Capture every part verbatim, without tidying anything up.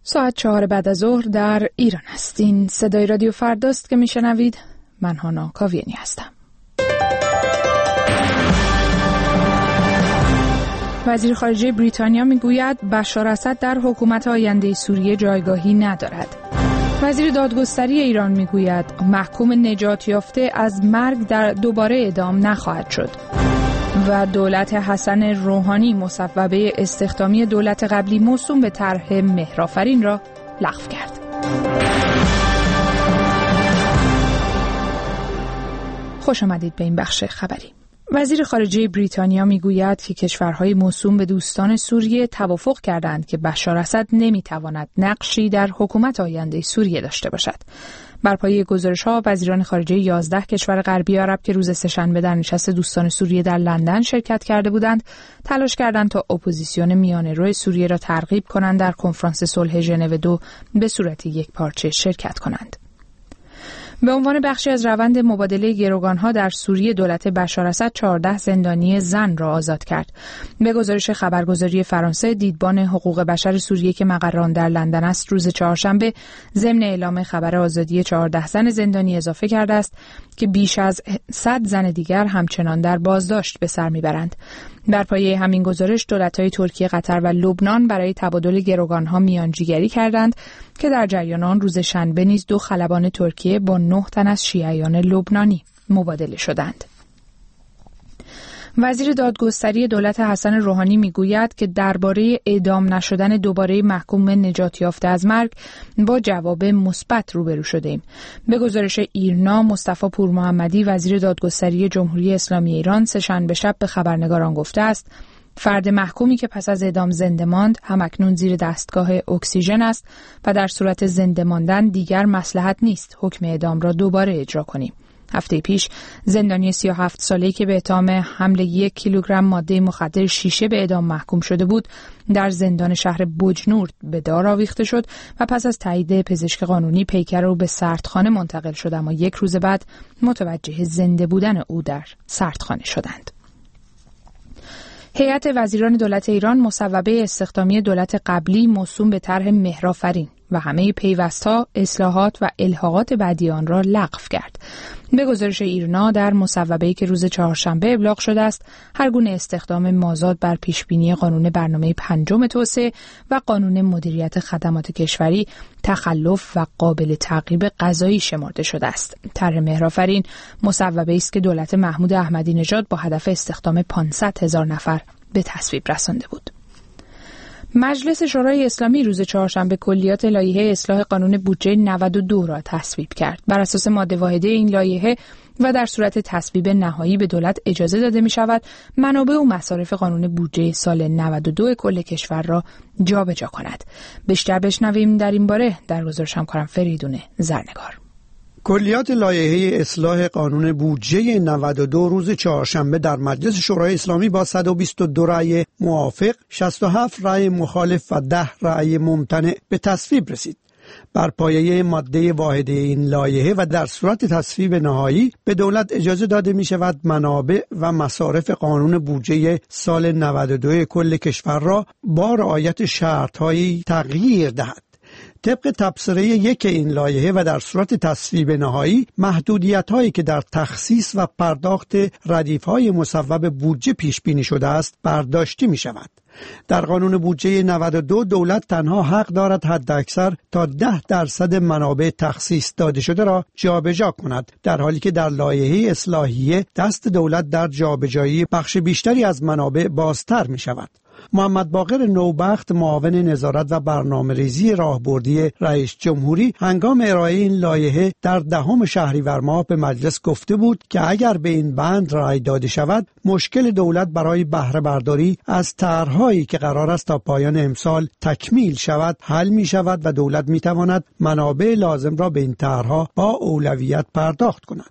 ساعت چهار بعد از ظهر در ایران هستین. صدای رادیو فرداست که میشنوید. من هانا کاویانی هستم. وزیر خارجه بریتانیا میگوید بشار اسد در حکومت آینده سوریه جایگاهی ندارد. وزیر دادگستری ایران میگوید محکوم نجات یافته از مرگ در دوباره اعدام نخواهد شد. و دولت حسن روحانی مصوبه استخدامی دولت قبلی موسوم به طرح مهرآفرین را لغو کرد. خوش آمدید به این بخش خبری. وزیر خارجه بریتانیا میگوید که کشورهای موسوم به دوستان سوریه توافق کردند که بشار اسد نمیتواند نقشی در حکومت آینده سوریه داشته باشد. بر پایه گزارش‌ها وزیران خارجه یازده کشور غربی عرب که روز سه‌شنبه در نشست دوستان سوریه در لندن شرکت کرده بودند، تلاش کردند تا اپوزیسیون میانه‌رو سوریه را ترغیب کنند در کنفرانس صلح ژنو دو به صورت یکپارچه شرکت کنند. به عنوان بخشی از روند مبادله گروگان‌ها در سوریه، دولت بشار اسد چهارده زندانی زن را آزاد کرد. به گزارش خبرگزاری فرانسه، دیدبان حقوق بشر سوریه که مقر آن در لندن است، روز چهارشنبه ضمن اعلام خبر آزادی چهارده زن زندانی اضافه کرده است که بیش از صد زن دیگر همچنان در بازداشت به سر میبرند. در پایه همین گزارش، دولت‌های ترکیه، قطر و لبنان برای تبادل گروگان‌ها میانجیگری کردند که در جریان آن روز شنبه نیز دو خلبان ترکیه با نه تن از شیعیان لبنانی مبادله شدند. وزیر دادگستری دولت حسن روحانی میگوید که درباره اعدام نشدن دوباره محکوم نجات یافته از مرگ با جواب مثبت روبرو شده‌ایم. به گزارش ایرنا، مصطفی پورمحمدی وزیر دادگستری جمهوری اسلامی ایران سه‌شنبه شب به خبرنگاران گفته است فرد محکومی که پس از اعدام زنده ماند همکنون زیر دستگاه اکسیژن است و در صورت زنده ماندن دیگر مصلحت نیست حکم اعدام را دوباره اجرا کنیم. هفته پیش زندانی سی و هفت ساله‌ای که به اتهام حمل یک کیلوگرم ماده مخدر شیشه به اعدام محکوم شده بود، در زندان شهر بجنورد به دار آویخته شد و پس از تایید پزشک قانونی پیکر او به سردخانه منتقل شد، اما یک روز بعد متوجه زنده بودن او در سردخانه شدند. هیئت وزیران دولت ایران مصوبه استخدامی دولت قبلی موسوم به طرح مهرآفرین و همه پیوست‌ها، اصلاحات و الحاقات بعدی آن را لغو کرد. به گزارش ایرنا، در مصوبه‌ای که روز چهارشنبه ابلاغ شده است، هر گونه استخدام مازاد بر پیشبینی قانون برنامه پنجم توسعه و قانون مدیریت خدمات کشوری تخلف و قابل تعقیب قضایی شمرده شده است. طرح مهرآفرین مصوبه‌ای است که دولت محمود احمدی نژاد با هدف استخدام پانصد هزار نفر به تصویب رسانده بود. مجلس شورای اسلامی روز چهارشنبه کلیات لایحه اصلاح قانون بودجه نود و دو را تصویب کرد. بر اساس ماده واحده این لایحه و در صورت تصویب نهایی به دولت اجازه داده می شود منابع و مصارف قانون بودجه سال نود و دو کل کشور را جابجا کند. بیشتر بشنویم در این باره در گزارش همکارم فریدون زرنگار. کلیات لایحه اصلاح قانون بودجه نود و دو روز چهارشنبه در مجلس شورای اسلامی با صد و بیست و دو رأی موافق، شصت و هفت رأی مخالف و ده رأی ممتنع به تصویب رسید. بر پایه ماده واحده این لایحه و در صورت تصویب نهایی به دولت اجازه داده می شود منابع و مصارف قانون بودجه سال نود و دو کل کشور را با رعایت شرط‌هایی تغییر دهد. طبق تبصره یک این لایحه و در صورت تصویب نهایی، محدودیت‌هایی که در تخصیص و پرداخت ردیف‌های مصوب بودجه پیش بینی شده است برداشته می‌شود. در قانون بودجه نود و دو دولت تنها حق دارد حداکثر تا ده درصد منابع تخصیص داده شده را جابجا کند، در حالی که در لایحه اصلاحیه دست دولت در جابجایی بخش بیشتری از منابع بازتر می‌شود. محمد باقر نوبخت، معاون نظارت و برنامه‌ریزی راهبردی رئیس جمهوری، هنگام ارائه این لایحه در دهم شهریور ماه به مجلس گفته بود که اگر به این بند رأی داده شود، مشکل دولت برای بهره برداری از طرح‌هایی که قرار است تا پایان امسال تکمیل شود حل می شود و دولت می تواند منابع لازم را به این طرح‌ها با اولویت پرداخت کند.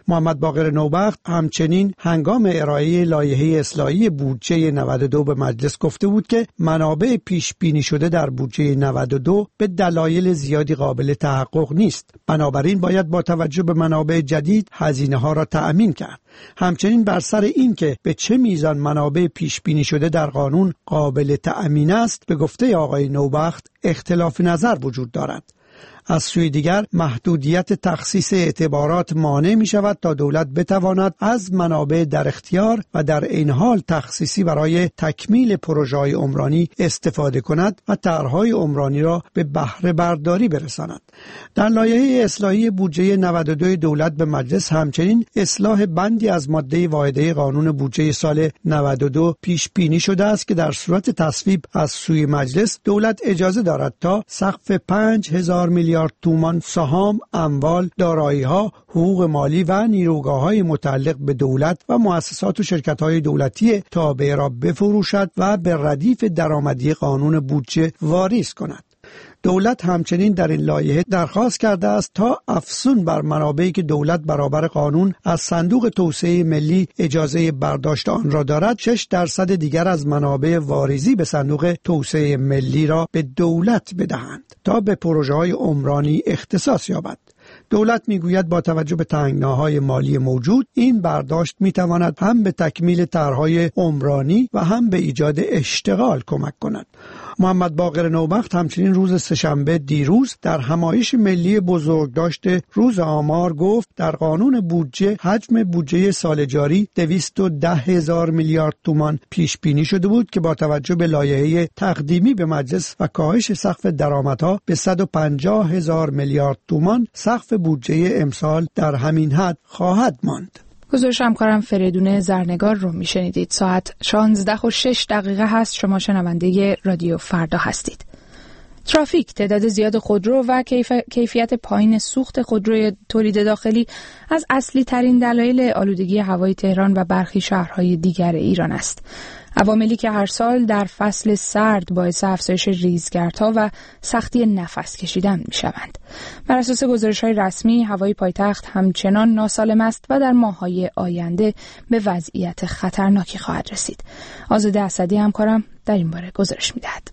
محمد باقر نوبخت همچنین هنگام ارائه لایحه اصلاحی بودجه نود و دو به مجلس گفته بود که منابع پیش بینی شده در بودجه نود و دو به دلایل زیادی قابل تحقق نیست. بنابراین باید با توجه به منابع جدید هزینه ها را تأمین کرد. همچنین بر سر این که به چه میزان منابع پیش بینی شده در قانون قابل تأمین است، به گفته آقای نوبخت اختلاف نظر وجود دارد. از سوی دیگر محدودیت تخصیص اعتبارات مانع می شود تا دولت بتواند از منابع در اختیار و در این حال تخصیصی برای تکمیل پروژه‌های عمرانی استفاده کند و طرح‌های عمرانی را به بهره برداری برساند. در لایحه اصلاحی بودجه نود و دو دولت به مجلس همچنین اصلاح بندی از ماده واحده قانون بودجه سال نود و دو پیش بینی شده است که در صورت تصویب از سوی مجلس دولت اجازه دارد تا سقف پنج هزار میلیارد تومان سهام، اموال، دارایی‌ها، حقوق مالی و نیروگاه‌های متعلق به دولت و مؤسسات و شرکت‌های دولتی تابع را بفروشد و به ردیف درآمدی قانون بودجه واریز کند. دولت همچنین در این لایحه درخواست کرده است تا افزون بر منابعی که دولت برابر قانون از صندوق توسعه ملی اجازه برداشت آن را دارد، شش درصد دیگر از منابع واریزی به صندوق توسعه ملی را به دولت بدهند تا به پروژه‌های عمرانی اختصاص یابد. دولت میگوید با توجه به تنگناهای مالی موجود این برداشت میتواند هم به تکمیل طرح‌های عمرانی و هم به ایجاد اشتغال کمک کند. محمد باقر نوبخت همچنین روز سه‌شنبه دیروز در همایش ملی بزرگداشت روز آمار گفت در قانون بودجه حجم بودجه سال جاری دویست و ده هزار میلیارد تومان پیش بینی شده بود که با توجه به لایحه تقدیمی به مجلس و کاهش سقف درآمدها به صد و پنجاه هزار میلیارد تومان سقف بودجه امسال در همین حد خواهد ماند. گزارش همکارم فریدون زرنگار رو میشنیدید. ساعت شانزده و شش دقیقه هست. شما شنونده رادیو فردا هستید. ترافیک، تعداد زیاد خودرو و کیف... کیفیت پایین سوخت خودروی تولید داخلی از اصلی ترین دلایل آلودگی هوای تهران و برخی شهرهای دیگر ایران است. عواملی که هر سال در فصل سرد باعث افزایش ریزگردها و سختی نفس کشیدن می‌شوند. بر اساس گزارش‌های رسمی، هوای پایتخت همچنان ناسالم است و در ماه‌های آینده به وضعیت خطرناکی خواهد رسید. آزاده اسدی همکارم در این باره گزارش می‌دهد.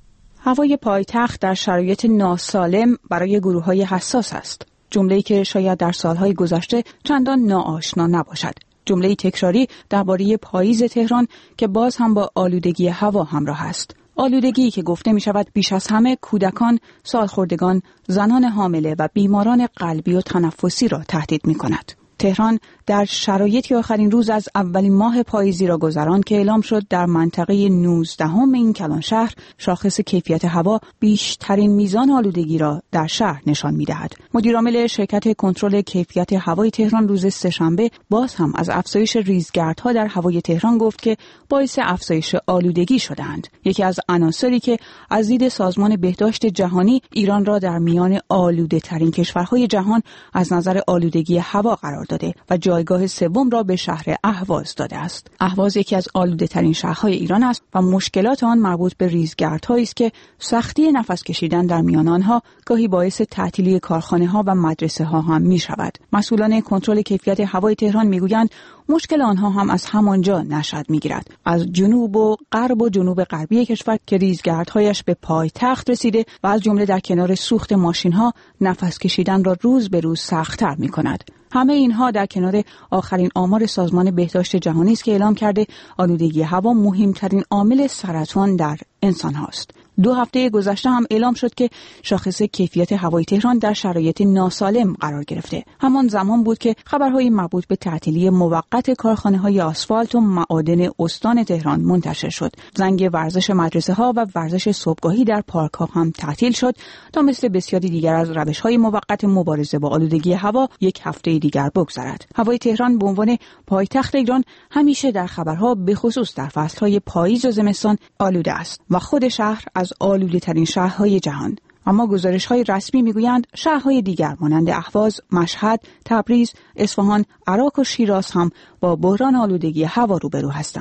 هوای پایتخت در شرایط ناسالم برای گروه‌های حساس است. جمله‌ای که شاید در سال‌های گذشته چندان ناآشنا نباشد. جمله تکراری درباره پاییز تهران که باز هم با آلودگی هوا همراه است. آلودگی که گفته می شود بیش از همه کودکان، سالخوردگان، زنان حامله و بیماران قلبی و تنفسی را تهدید می کند. تهران در شرایطی آخرین روز از اولین ماه پاییزی را گذراند که اعلام شد در منطقه نوزدهم این کلان شهر شاخص کیفیت هوا بیشترین میزان آلودگی را در شهر نشان می‌دهد. مدیرعامل شرکت کنترل کیفیت هوای تهران روز سه‌شنبه باز هم از افزایش ریزگردها در هوای تهران گفت که باعث افزایش آلودگی شدند. یکی از عناصری که از دید سازمان بهداشت جهانی ایران را در میان آلوده‌ترین کشورهای جهان از نظر آلودگی هوا قرار داده و جایگاه سوم را به شهر اهواز داده است. اهواز یکی از آلوده‌ترین شهرهای ایران است و مشکلات آن مربوط به ریزگردهایی است که سختی نفس کشیدن در میان آنها گاهی باعث تعطیلی کارخانه‌ها و مدرسه‌ها هم می‌شود. مسئولان کنترل کیفیت هوای تهران می‌گویند مشکل آنها هم از همانجا نشأت می‌گیرد، از جنوب و غرب و جنوب غربی کشور که ریزگردهایش به پایتخت رسیده و از جمله در کنار سوخت ماشین‌ها نفس کشیدن را روز به روز سخت‌تر می‌کند. همه اینها در کنار آخرین آمار سازمان بهداشت جهانی است که اعلام کرده آلودگی هوا مهمترین عامل سرطان در انسان هاست. دو هفته گذشته هم اعلام شد که شاخص کیفیت هوای تهران در شرایط ناسالم قرار گرفته. همان زمان بود که خبرهای مربوط به تعطیلی موقت کارخانه‌های آسفالت و معادن استان تهران منتشر شد. زنگ ورزش مدرسه‌ها و ورزش صبحگاهی در پارک‌ها هم تعطیل شد تا مثل بسیاری دیگر از روش‌های موقت مبارزه با آلودگی هوا یک هفته دیگر بگذرد. هوای تهران به عنوان پایتخت ایران همیشه در خبرها به خصوص در فصل‌های پاییز و زمستان آلوده است و خود شهر از آلوده‌ترین شهرهای جهان. اما گزارش‌های رسمی می‌گویند شهرهای دیگر مانند اهواز، مشهد، تبریز، اصفهان، عراق و شیراز هم با بحران آلودگی هوا روبرو هستند.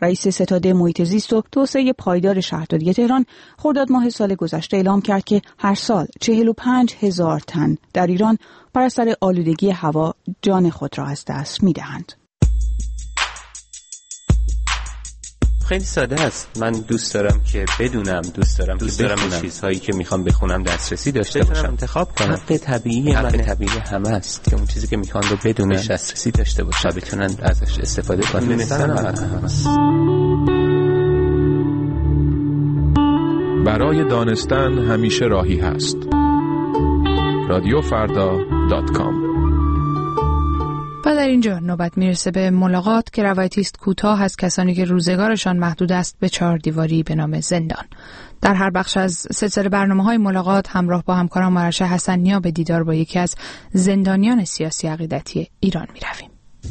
رئیس ستاد محیط زیست و توسعه پایدار شهرداری تهران خرداد ماه سال گذشته اعلام کرد که هر سال چهل و پنج هزار تن در ایران بر اثر آلودگی هوا جان خود را از دست می‌دهند. خیلی ساده است. من دوست دارم که بدونم، دوست دارم دوست که دارم این چیزهایی که میخوام بخونم دسترسی داشته باشم، انتخاب کنم. حق طبیعی حق طبیعی همه است که اون چیزی که میخوان رو بدونن، دسترسی داشته باشن، بتونن ازش استفاده کنن. دونستن هم هست. برای دانستن همیشه راهی هست. رادیو فردا دات کام. و در اینجا نوبت میرسه به ملاقات که روایتی است کوتاه از کسانی که روزگارشان محدود است به چهار دیواری به نام زندان. در هر بخش از سلسله برنامه‌های ملاقات همراه با همکارم مرشد حسن‌نیا به دیدار با یکی از زندانیان سیاسی عقیدتی ایران میرویم.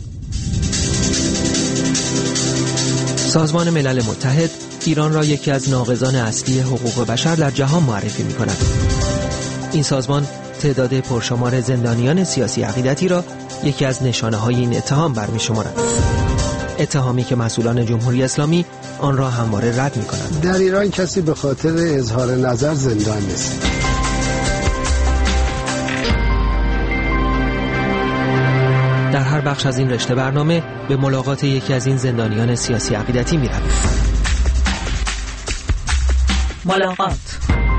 سازمان ملل متحد ایران را یکی از ناقضان اصلی حقوق بشر در جهان معرفی می‌کند. این سازمان تعداد پرشمار زندانیان سیاسی عقیدتی را یکی از نشانه‌های این اتهام برمی‌شمارد. اتهامی که مسئولان جمهوری اسلامی آن را همواره رد می‌کنند. در ایران کسی به خاطر اظهار نظر زندان نیست. در هر بخش از این رشته برنامه به ملاقات یکی از این زندانیان سیاسی عقیدتی می‌رویم. ملاقات.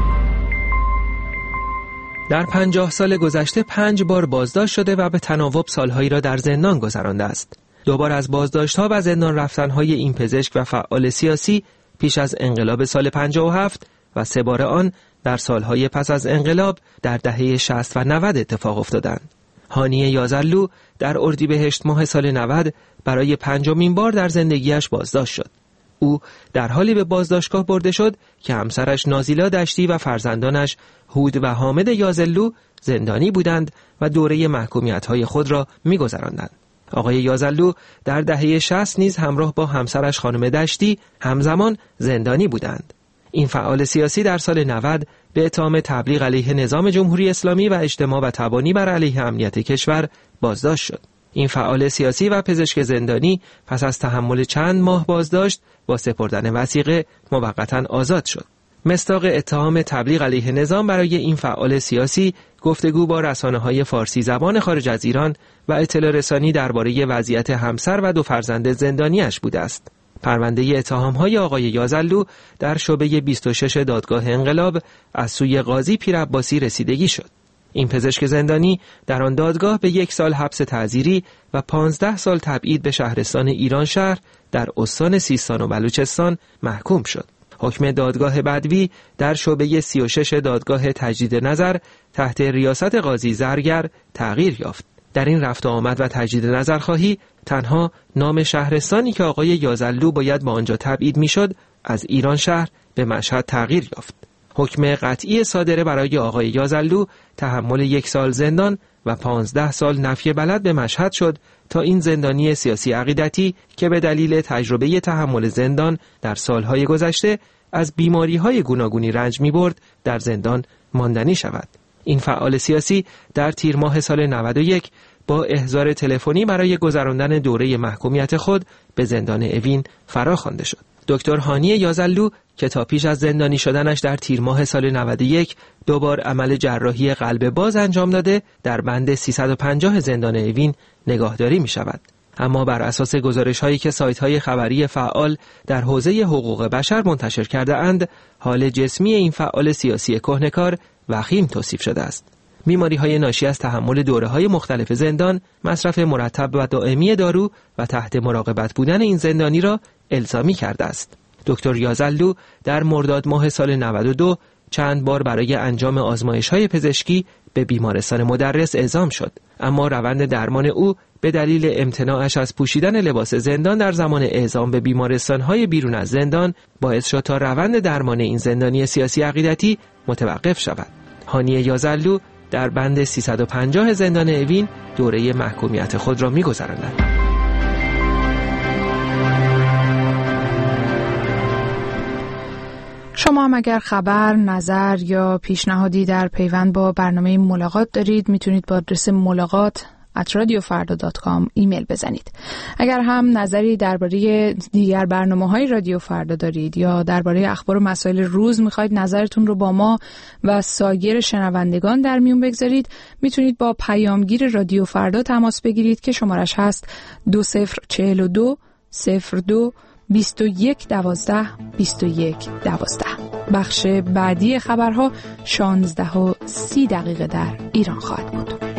در پنجاه سال گذشته پنج بار بازداشت شده و به تناوب سالهایی را در زندان گذرانده است. دو بار از بازداشت‌ها و زندان رفتن‌های این پزشک و فعال سیاسی پیش از انقلاب سال پنجاه و هفت و سه بار آن در سالهای پس از انقلاب در دهه شصت و نود اتفاق افتادند. هانی یازلو در اردیبهشت ماه سال نود برای پنجمین بار در زندگیش بازداشت شد. او در حالی به بازداشتگاه برده شد که همسرش نازیلا دشتی و فرزندانش هود و حامد یازلو زندانی بودند و دوره محکومیت‌های خود را می‌گذراندند. آقای یازلو در دهه شصت نیز همراه با همسرش خانم دشتی همزمان زندانی بودند. این فعال سیاسی در سال نود به اتهام تبلیغ علیه نظام جمهوری اسلامی و اجتماع و تبانی بر علیه امنیت کشور بازداشت شد. این فعال سیاسی و پزشک زندانی پس از تحمل چند ماه بازداشت با سپردن وثیقه موقتا آزاد شد. مصداق اتهام تبلیغ علیه نظام برای این فعال سیاسی گفتگو با رسانه‌های فارسی زبان خارج از ایران و اطلاع رسانی درباره وضعیت همسر و دو فرزند زندانیش بوده است. پرونده اتهام‌های آقای یازلو در شعبه بیست و شش دادگاه انقلاب از سوی قاضی پیرعباسی رسیدگی شد. این پزشک زندانی در آن دادگاه به یک سال حبس تعزیری و پانزده سال تبعید به شهرستان ایران شهر در استان سیستان و بلوچستان محکوم شد. حکم دادگاه بدوی در شعبه سی و شش دادگاه تجدید نظر تحت ریاست قاضی زرگر تغییر یافت. در این رفت و آمد و تجدید نظرخواهی تنها نام شهرستانی که آقای یازلو باید با آنجا تبعید میشد از ایران شهر به مشهد تغییر یافت. حکم قطعی صادره برای آقای یازلو تحمل یک سال زندان و پانزده سال نفی بلد به مشهد شد تا این زندانی سیاسی عقیدتی که به دلیل تجربه تحمل زندان در سالهای گذشته از بیماری‌های گوناگونی رنج می‌برد در زندان ماندنی شود. این فعال سیاسی در تیر ماه سال نود و یک با احضار تلفنی برای گذراندن دوره محکومیت خود به زندان اوین فراخوانده شد. دکتر هانی یازلو که تا پیش از زندانی شدنش در تیر ماه سال نود و یک دوبار عمل جراحی قلب باز انجام داده در بند سیصد و پنجاه زندان اوین نگاهداری می شود. اما بر اساس گزارش‌هایی که سایت‌های خبری فعال در حوزه حقوق بشر منتشر کرده اند، حال جسمی این فعال سیاسی کهنه‌کار وخیم توصیف شده است. بیماری‌های ناشی از تحمل دوره‌های مختلف زندان، مصرف مرتب و دائمی دارو و تحت مراقبت بودن این زندانی را الزامی کرده است. دکتر یازلو در مرداد ماه سال نود و دو چند بار برای انجام آزمایش‌های پزشکی به بیمارستان مدرس اعزام شد، اما روند درمان او به دلیل امتناعش از پوشیدن لباس زندان در زمان اعزام به بیمارستان‌های بیرون از زندان باعث شد تا روند درمان این زندانی سیاسی عقیدتی متوقف شود. هانی یازلو در بند سیصد و پنجاه زندان اوین دوره محکومیت خود را می‌گذراند. شما هم اگر خبر، نظر یا پیشنهادی در پیوند با برنامه ملاقات دارید میتونید با آدرس ملاقات ات رادیو فردا دات کام ایمیل بزنید. اگر هم نظری درباره دیگر برنامه‌های رادیو فردا دارید یا درباره اخبار و مسائل روز میخواید نظرتون رو با ما و سایر شنوندگان در میون بگذارید، میتونید با پیامگیر رادیو فردا تماس بگیرید که شمارش هست دو صفر چهل و دو صفر دو بیست و یک دوازده بیست و یک دوازده. بخش بعدی خبرها شانزده و سی دقیقه در ایران خواهد بود.